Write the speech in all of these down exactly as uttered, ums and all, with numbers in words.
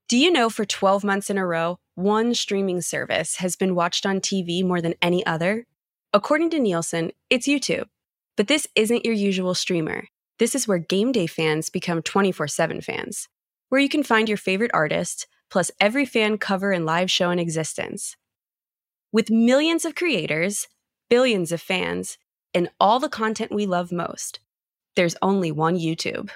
Do you know for twelve months in a row, one streaming service has been watched on T V more than any other? According to Nielsen, it's YouTube. But this isn't your usual streamer. This is where game day fans become twenty-four seven fans, where you can find your favorite artist, plus every fan cover and live show in existence. With millions of creators, billions of fans, and all the content we love most, there's only one YouTube.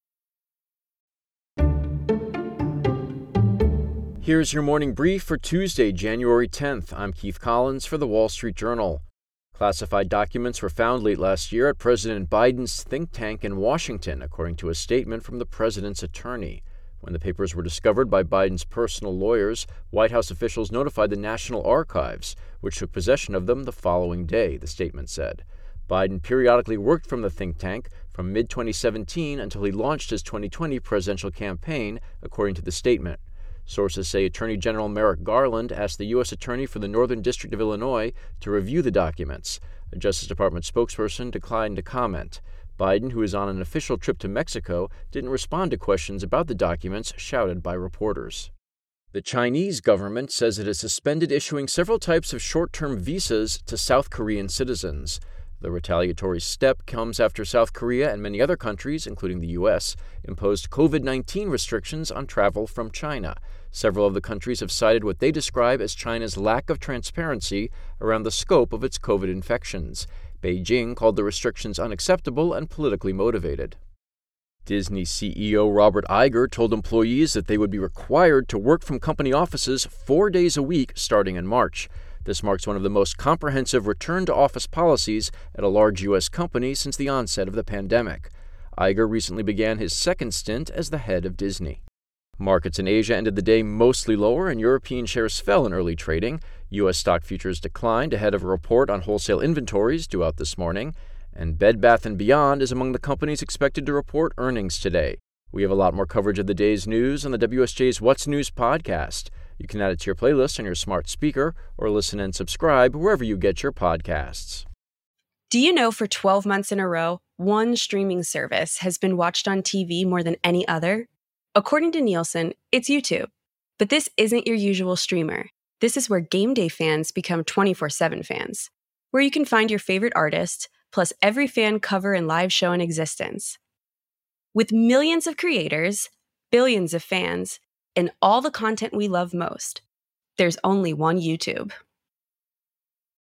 Here's your morning brief for Tuesday, January tenth. I'm Keith Collins for The Wall Street Journal. Classified documents were found late last year at President Biden's think tank in Washington, according to a statement from the president's attorney. When the papers were discovered by Biden's personal lawyers, White House officials notified the National Archives, which took possession of them the following day, the statement said. Biden periodically worked from the think tank from mid twenty seventeen until he launched his twenty twenty presidential campaign, according to the statement. Sources say Attorney General Merrick Garland asked the U S Attorney for the Northern District of Illinois to review the documents. A Justice Department spokesperson declined to comment. Biden, who is on an official trip to Mexico, didn't respond to questions about the documents shouted by reporters. The Chinese government says it has suspended issuing several types of short-term visas to South Korean citizens. The retaliatory step comes after South Korea and many other countries, including the U S, imposed covid nineteen restrictions on travel from China. Several of the countries have cited what they describe as China's lack of transparency around the scope of its COVID infections. Beijing called the restrictions unacceptable and politically motivated. Disney C E O Robert Iger told employees that they would be required to work from company offices four days a week starting in March. This marks one of the most comprehensive return-to-office policies at a large U S company since the onset of the pandemic. Iger recently began his second stint as the head of Disney. Markets in Asia ended the day mostly lower, and European shares fell in early trading. U S stock futures declined ahead of a report on wholesale inventories due out this morning. And Bed Bath and Beyond is among the companies expected to report earnings today. We have a lot more coverage of the day's news on the W S J's What's News podcast. You can add it to your playlist on your smart speaker or listen and subscribe wherever you get your podcasts. Do you know for twelve months in a row, one streaming service has been watched on T V more than any other? According to Nielsen, it's YouTube. But this isn't your usual streamer. This is where game day fans become twenty-four seven fans, where you can find your favorite artist, plus every fan cover and live show in existence. With millions of creators, billions of fans, and all the content we love most, there's only one YouTube.